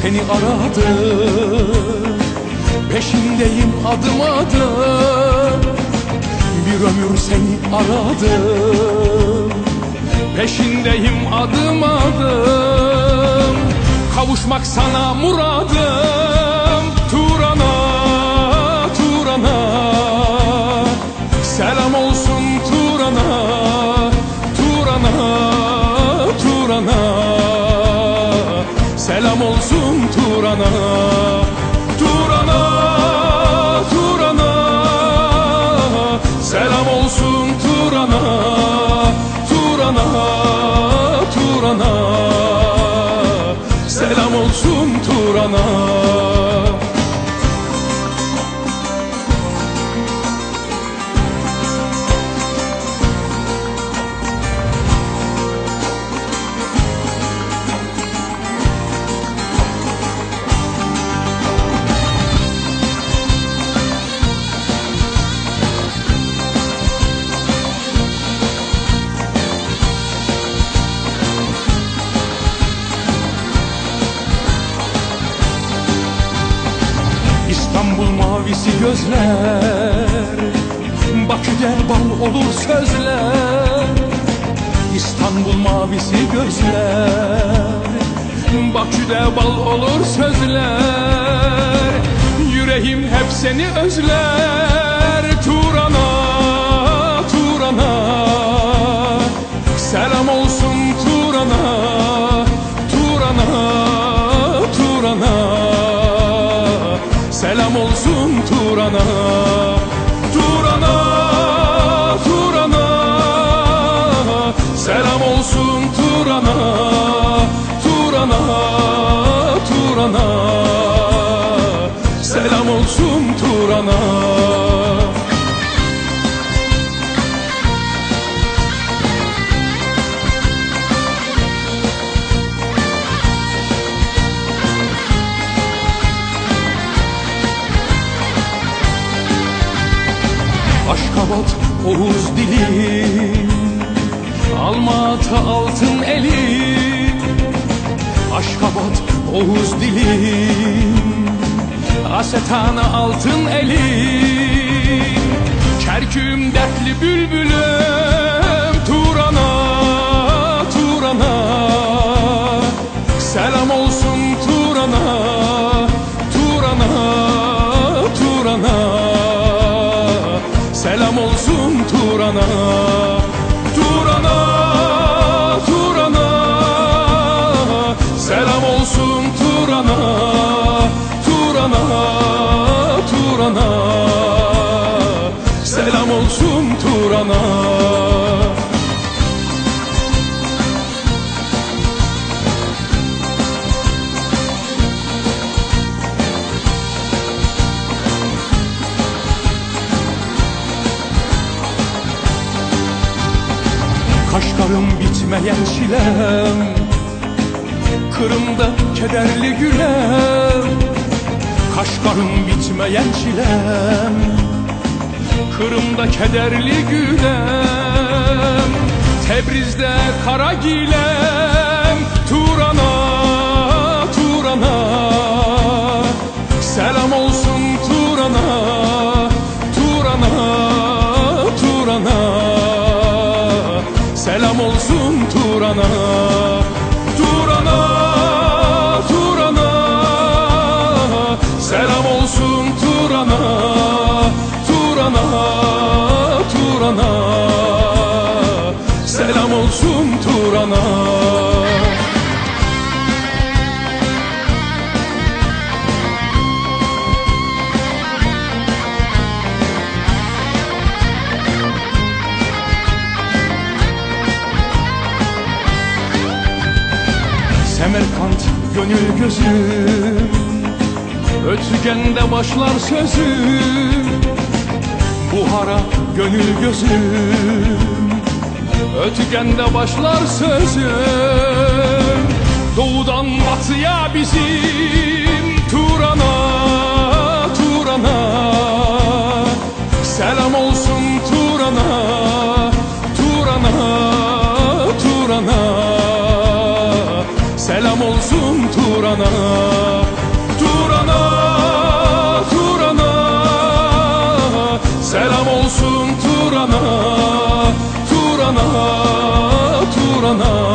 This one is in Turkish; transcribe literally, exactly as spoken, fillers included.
seni aradım, peşindeyim adım adım. Bir ömür seni aradım, peşindeyim adım adım. Kavuşmak sana muradım, Turan'a, Turan'a. Selam olsun Turan'a, Turan'a, Turan'a. Selam olsun Turan'a, Turan'a, Turan'a. Selam olsun Turan'a, Turan'a, Turan'a. Selam olsun Turan'a. İstanbul mavisi gözler, Bakü'de bal olur sözler. İstanbul mavisi gözler, Bakü'de bal olur sözler. Yüreğim hep seni özler, Turan'a, Turan'a. Selam olsun Turan'a, Turan'a, Turan'a. Selam olsun Turan'a, Turan'a, Turan'a. Selam olsun Turan'a, Turan'a, Turan'a. Selam olsun Turan'a. Aşkabat Oğuz dilim, Almatı altın elim. Aşkabat Oğuz dilim, Asetana altın elim. Kerküm dertli bülbülüm, Turan'a, Turan'a. Selam olsun Turan'a, Turan'a, Turan'a. Selam olsun Turan'a, Turan'a, Turan'a. Selam olsun Turan'a, Turan'a, Turan'a. Selam olsun Turan'a. Kaşkarım bitmeyen çilem, Kırım'da kederli gülem. Kaşkarım bitmeyen çilem, Kırım'da kederli gülem. Tebriz'de kara gilem, Turan'a, Turan'a. Selam olsun Turan'a, Turan'a, Turan'a. Selam olsun Turan'a, Turan'a, Turan'a. Selam olsun Turan'a, Turan'a, Turan'a. Selam olsun Turan'a. Semerkant gönül gözüm, Ötügen'de başlar sözüm. Buhara gönül gözüm, Ötügen'de başlar sözüm. Doğudan batıya bizim, Turan'a, Turan'a. Selam olsun Turan'a, Turan'a, Turan'a. Selam olsun Turan'a. Selam olsun Turan'a, Turan'a, Turan'a.